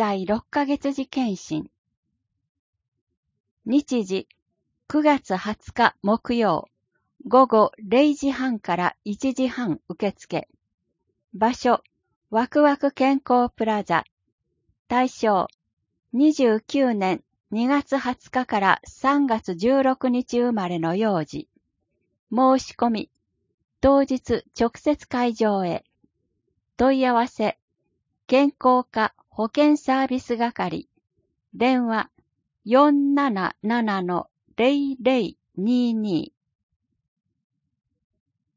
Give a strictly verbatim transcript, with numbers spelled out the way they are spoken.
歳ろっかげつ時検診。日時くがつはつか木曜、午後れいじはんからいちじはん受付。場所、ワクワク健康プラザ。対象、にじゅうきゅうねんにがつはつかからさんがつじゅうろくにち生まれの幼児。申し込み、当日直接会場へ。問い合わせ、健康課保健サービス係。電話 よんなななのゼロゼロにーにー